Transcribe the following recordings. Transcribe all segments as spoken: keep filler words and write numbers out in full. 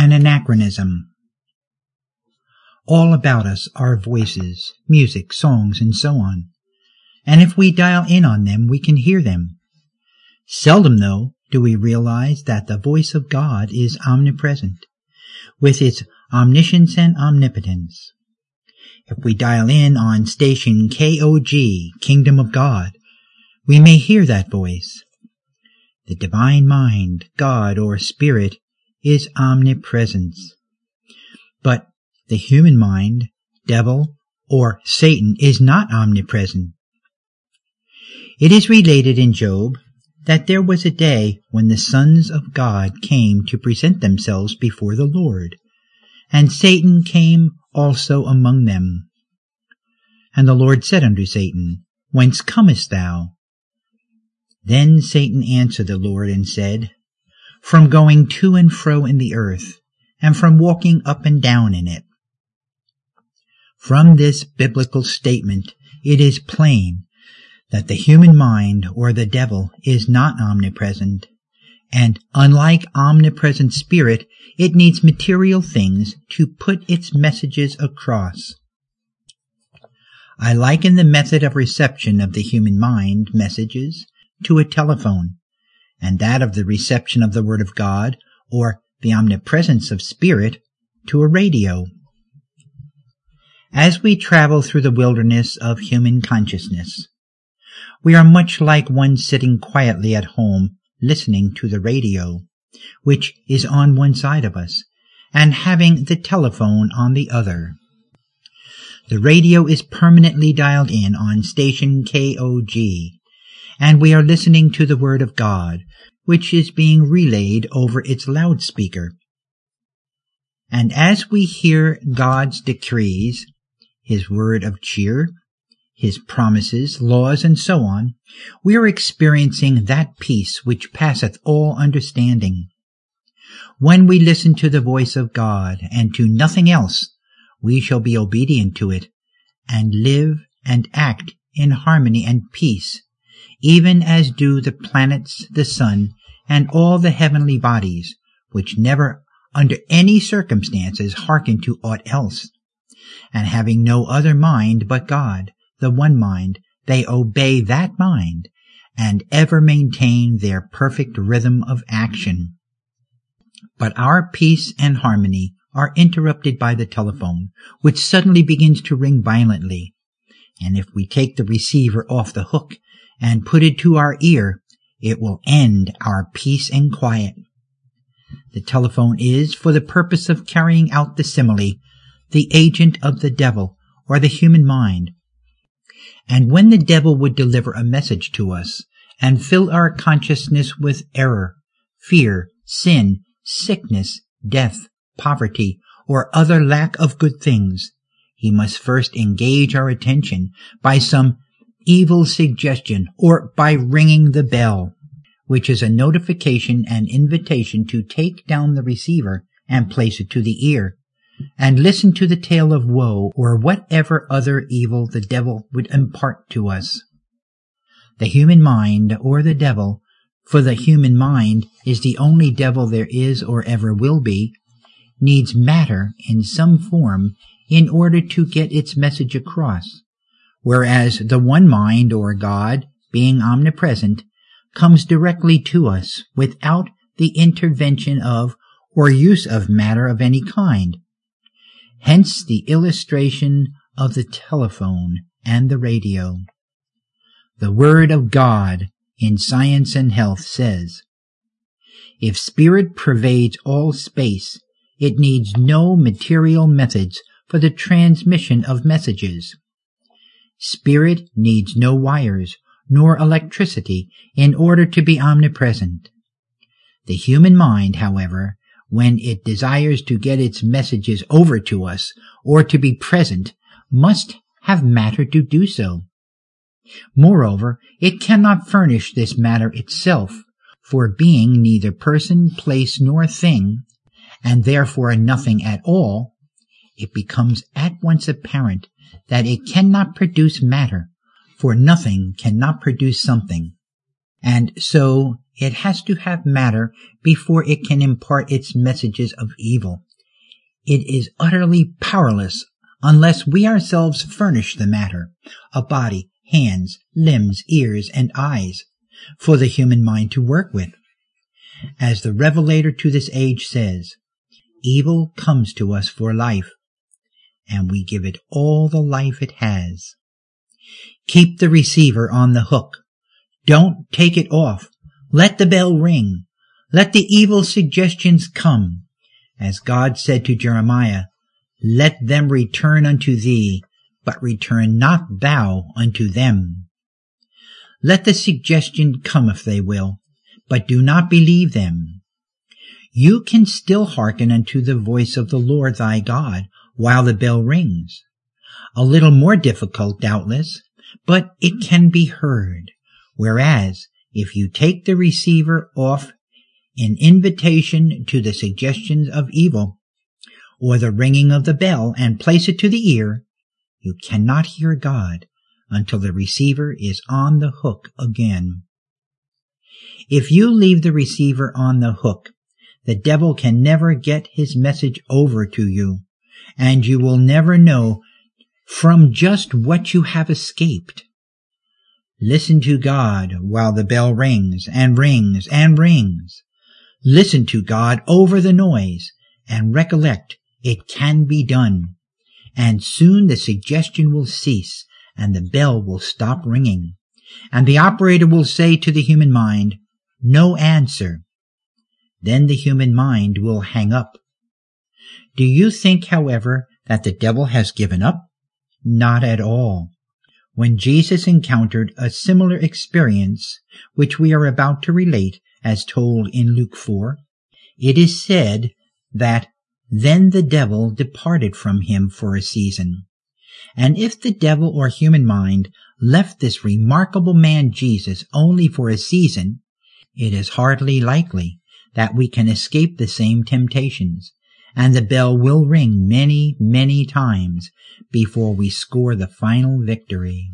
an anachronism. All about us are voices, music, songs, and so on. And if we dial in on them, we can hear them. Seldom, though, do we realize that the voice of God is omnipresent, with its omniscience and omnipotence. If we dial in on station K O G, Kingdom of God, we may hear that voice. The divine mind, God or Spirit, is omnipresence. But the human mind, devil, or Satan is not omnipresent. It is related in Job that there was a day when the sons of God came to present themselves before the Lord, and Satan came also among them. And the Lord said unto Satan, Whence comest thou? Then Satan answered the Lord and said, From going to and fro in the earth, and from walking up and down in it. From this biblical statement, it is plain that the human mind, or the devil, is not omnipresent, and unlike omnipresent spirit, it needs material things to put its messages across. I liken the method of reception of the human mind messages to a telephone, and that of the reception of the Word of God, or the omnipresence of spirit, to a radio. As we travel through the wilderness of human consciousness, we are much like one sitting quietly at home listening to the radio, which is on one side of us, and having the telephone on the other. The radio is permanently dialed in on station K O G, and we are listening to the Word of God, which is being relayed over its loudspeaker. And as we hear God's decrees, His word of cheer, His promises, laws, and so on, we are experiencing that peace which passeth all understanding. When we listen to the voice of God and to nothing else, we shall be obedient to it, and live and act in harmony and peace, even as do the planets, the sun, and all the heavenly bodies, which never under any circumstances hearken to aught else. And having no other mind but God, the one mind, they obey that mind, and ever maintain their perfect rhythm of action. But our peace and harmony are interrupted by the telephone, which suddenly begins to ring violently. And if we take the receiver off the hook and put it to our ear, it will end our peace and quiet. The telephone is, for the purpose of carrying out the simile, the agent of the devil, or the human mind. And when the devil would deliver a message to us, and fill our consciousness with error, fear, sin, sickness, death, poverty, or other lack of good things, he must first engage our attention by some evil suggestion, or by ringing the bell, which is a notification and invitation to take down the receiver and place it to the ear, and listen to the tale of woe or whatever other evil the devil would impart to us. The human mind, or the devil, for the human mind is the only devil there is or ever will be, needs matter in some form in order to get its message across, whereas the one mind, or God, being omnipresent, comes directly to us without the intervention of or use of matter of any kind. Hence the illustration of the telephone and the radio. The Word of God in Science and Health says, If spirit pervades all space, it needs no material methods for the transmission of messages. Spirit needs no wires nor electricity in order to be omnipresent. The human mind, however, when it desires to get its messages over to us or to be present, must have matter to do so. Moreover, it cannot furnish this matter itself, for being neither person, place, nor thing, and therefore nothing at all, it becomes at once apparent that it cannot produce matter, for nothing cannot produce something. and so it has to have matter before it can impart its messages of evil. It is utterly powerless unless we ourselves furnish the matter, a body, hands, limbs, ears, and eyes, for the human mind to work with. As the Revelator to this age says, evil comes to us for life, and we give it all the life it has. Keep the receiver on the hook. Don't take it off. Let the bell ring. Let the evil suggestions come. As God said to Jeremiah, let them return unto thee, but return not thou unto them. Let the suggestion come if they will, but do not believe them. You can still hearken unto the voice of the Lord thy God while the bell rings. A little more difficult, doubtless, but it can be heard. Whereas, if you take the receiver off in invitation to the suggestions of evil, or the ringing of the bell, and place it to the ear, you cannot hear God until the receiver is on the hook again. If you leave the receiver on the hook, the devil can never get his message over to you, and you will never know from just what you have escaped. Listen to God while the bell rings and rings and rings. Listen to God over the noise, and recollect it can be done. And soon the suggestion will cease, and the bell will stop ringing, and the operator will say to the human mind, no answer. Then the human mind will hang up. Do you think, however, that the devil has given up? Not at all. When Jesus encountered a similar experience, which we are about to relate as told in Luke four, it is said that then the devil departed from him for a season. And if the devil or human mind left this remarkable man Jesus only for a season, it is hardly likely that we can escape the same temptations, and the bell will ring many, many times before we score the final victory.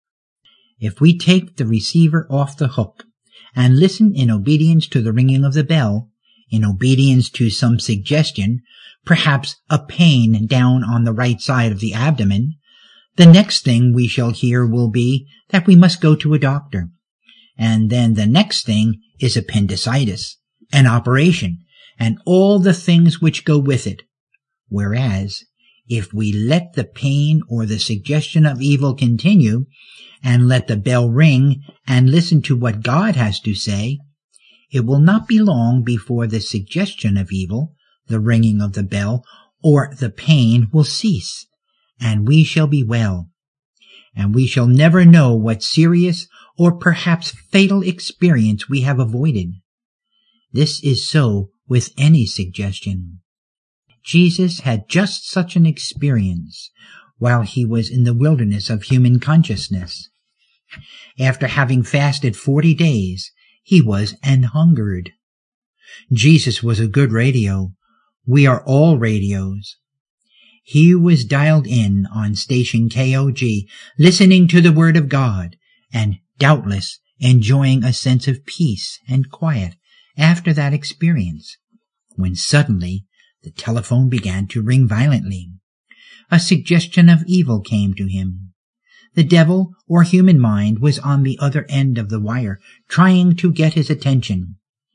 If we take the receiver off the hook and listen in obedience to the ringing of the bell, in obedience to some suggestion, perhaps a pain down on the right side of the abdomen, the next thing we shall hear will be that we must go to a doctor. And then the next thing is appendicitis, an operation, and all the things which go with it. Whereas, if we let the pain or the suggestion of evil continue, and let the bell ring and listen to what God has to say, it will not be long before the suggestion of evil, the ringing of the bell, or the pain will cease, and we shall be well. And we shall never know what serious or perhaps fatal experience we have avoided. This is so with any suggestion. Jesus had just such an experience while he was in the wilderness of human consciousness. After having fasted forty days, he was an-hungered. Jesus was a good radio. We are all radios. He was dialed in on station K O G, listening to the Word of God, and doubtless enjoying a sense of peace and quiet after that experience, when suddenly the telephone began to ring violently. A suggestion of evil came to him. The devil or human mind was on the other end of the wire, trying to get his attention.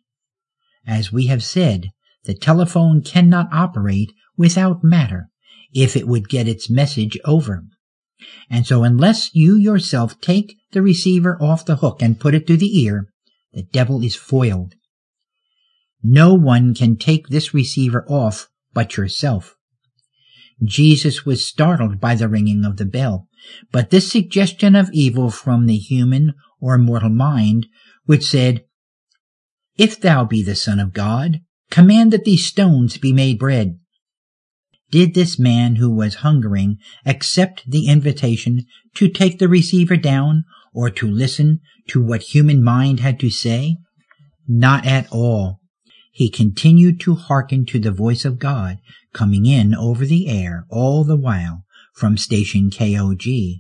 As we have said, the telephone cannot operate without matter if it would get its message over. And so unless you yourself take the receiver off the hook and put it to the ear, the devil is foiled. No one can take this receiver off but yourself. Jesus was startled by the ringing of the bell, but this suggestion of evil from the human or mortal mind, which said, "If thou be the Son of God, command that these stones be made bread." Did this man who was hungering accept the invitation to take the receiver down or to listen to what human mind had to say? Not at all. He continued to hearken to the voice of God coming in over the air all the while from station K O G,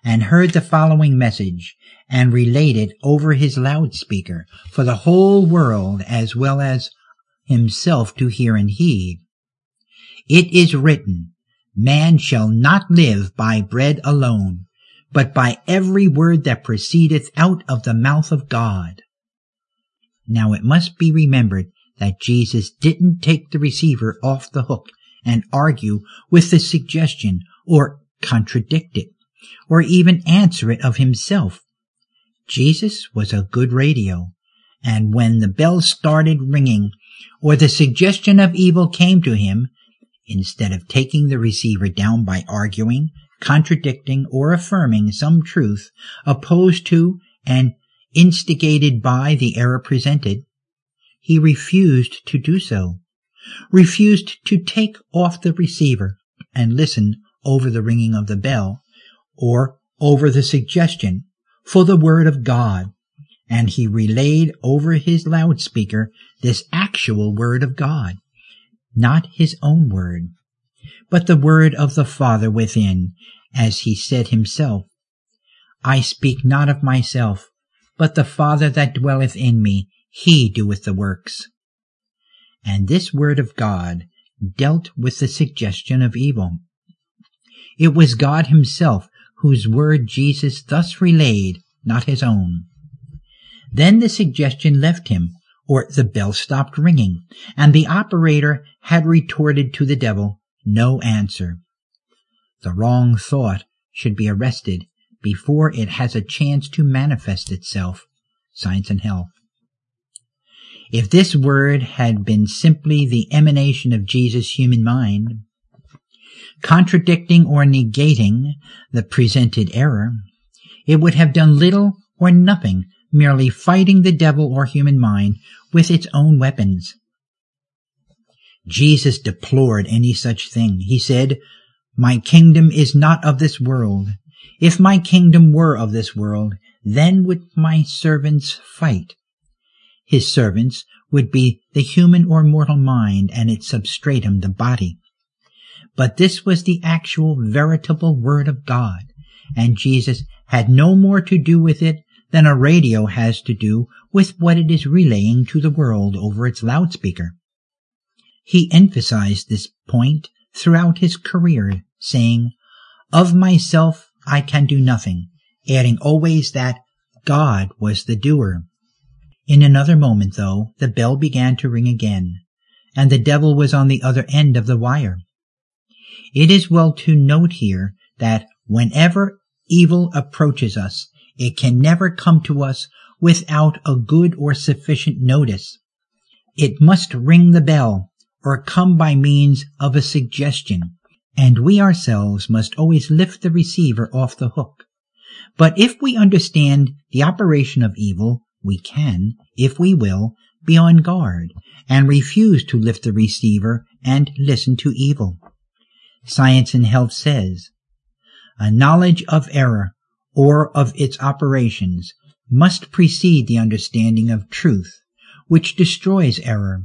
and heard the following message, and relayed it over his loudspeaker for the whole world as well as himself to hear and heed. It is written, Man shall not live by bread alone, but by every word that proceedeth out of the mouth of God. Now it must be remembered that Jesus didn't take the receiver off the hook and argue with the suggestion or contradict it, or even answer it of himself. Jesus was a good radio, and when the bell started ringing, or the suggestion of evil came to him, instead of taking the receiver down by arguing, contradicting, or affirming some truth opposed to and instigated by the error presented, he refused to do so, refused to take off the receiver and listen over the ringing of the bell, or over the suggestion, for the word of God, and he relayed over his loudspeaker this actual word of God, not his own word, but the word of the Father within, as he said himself, I speak not of myself, but the Father that dwelleth in me, he doeth the works. And this word of God dealt with the suggestion of evil. It was God himself whose word Jesus thus relayed, not his own. Then the suggestion left him, or the bell stopped ringing, and the operator had retorted to the devil, no answer. The wrong thought should be arrested before it has a chance to manifest itself. Science and Health. If this word had been simply the emanation of Jesus' human mind, contradicting or negating the presented error, it would have done little or nothing, merely fighting the devil or human mind with its own weapons. Jesus deplored any such thing. He said, My kingdom is not of this world. If my kingdom were of this world, then would my servants fight. His servants would be the human or mortal mind and its substratum, the body. But this was the actual, veritable Word of God, and Jesus had no more to do with it than a radio has to do with what it is relaying to the world over its loudspeaker. He emphasized this point throughout his career, saying, Of myself I can do nothing, adding always that God was the doer. In another moment, though, the bell began to ring again, and the devil was on the other end of the wire. It is well to note here that whenever evil approaches us, it can never come to us without a good or sufficient notice. It must ring the bell, or come by means of a suggestion, and we ourselves must always lift the receiver off the hook. But if we understand the operation of evil, we can, if we will, be on guard, and refuse to lift the receiver and listen to evil. Science and Health says, A knowledge of error, or of its operations, must precede the understanding of truth, which destroys error.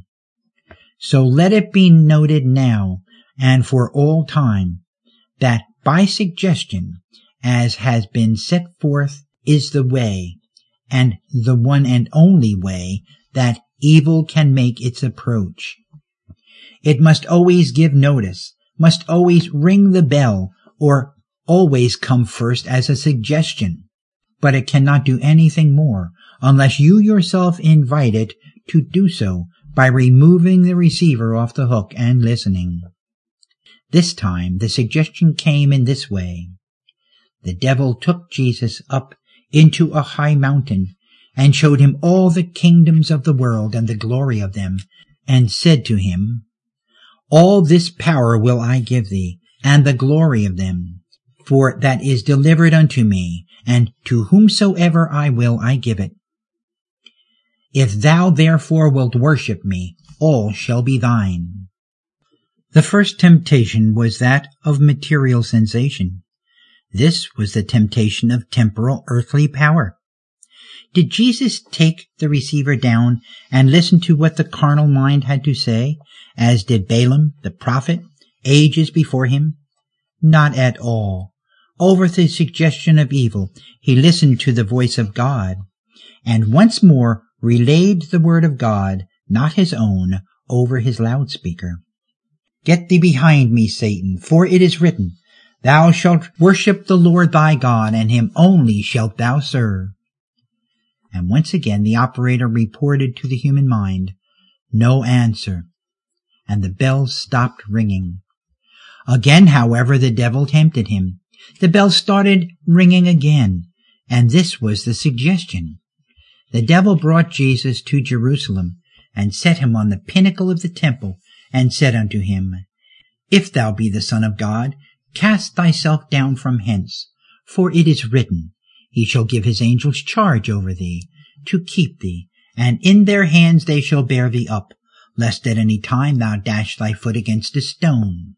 So let it be noted now, and for all time, that by suggestion, as has been set forth, is the way, and the one and only way, that evil can make its approach. It must always give notice, must always ring the bell, or always come first as a suggestion. But it cannot do anything more unless you yourself invite it to do so by removing the receiver off the hook and listening. This time the suggestion came in this way. The devil took Jesus up into a high mountain and showed him all the kingdoms of the world and the glory of them, and said to him, All this power will I give thee, and the glory of them, for that is delivered unto me, and to whomsoever I will I give it. If thou therefore wilt worship me, all shall be thine. The first temptation was that of material sensation. This was the temptation of temporal earthly power. Did Jesus take the receiver down and listen to what the carnal mind had to say, as did Balaam the prophet ages before him? Not at all. Over the suggestion of evil, he listened to the voice of God, and once more relayed the word of God, not his own, over his loudspeaker. Get thee behind me, Satan, for it is written, Thou shalt worship the Lord thy God, and him only shalt thou serve. And once again the operator reported to the human mind, no answer, and the bells stopped ringing. Again, however, the devil tempted him. The bells started ringing again, and this was the suggestion. The devil brought Jesus to Jerusalem, and set him on the pinnacle of the temple, and said unto him, If thou be the Son of God, cast thyself down from hence, for it is written, He shall give his angels charge over thee, to keep thee, and in their hands they shall bear thee up, lest at any time thou dash thy foot against a stone.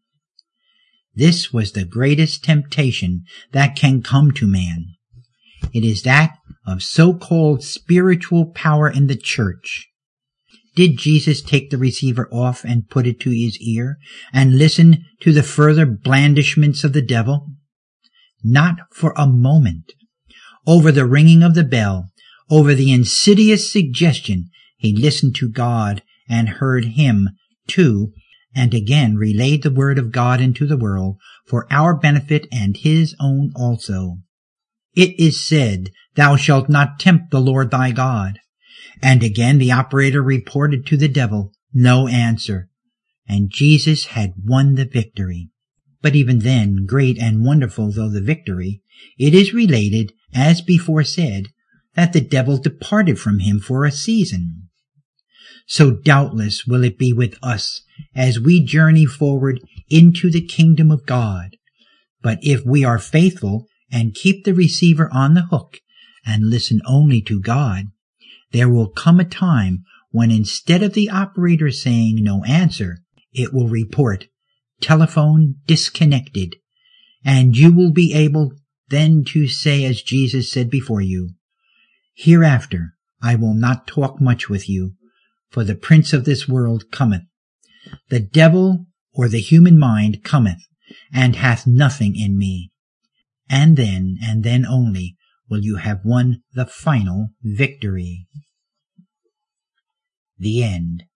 This was the greatest temptation that can come to man. It is that of so-called spiritual power in the church. Did Jesus take the receiver off and put it to his ear and listen to the further blandishments of the devil? Not for a moment. Over the ringing of the bell, over the insidious suggestion, he listened to God and heard him, too, and again relayed the word of God into the world for our benefit and his own also. It is said, Thou shalt not tempt the Lord thy God. And again the operator reported to the devil, no answer, and Jesus had won the victory. But even then, great and wonderful though the victory, it is related, as before said, that the devil departed from him for a season. So doubtless will it be with us as we journey forward into the kingdom of God. But if we are faithful and keep the receiver on the hook and listen only to God, there will come a time when instead of the operator saying no answer, it will report, telephone disconnected, and you will be able then to say as Jesus said before you, Hereafter I will not talk much with you, for the prince of this world cometh. The devil or the human mind cometh, and hath nothing in me. And then, and then only, will you have won the final victory. The end.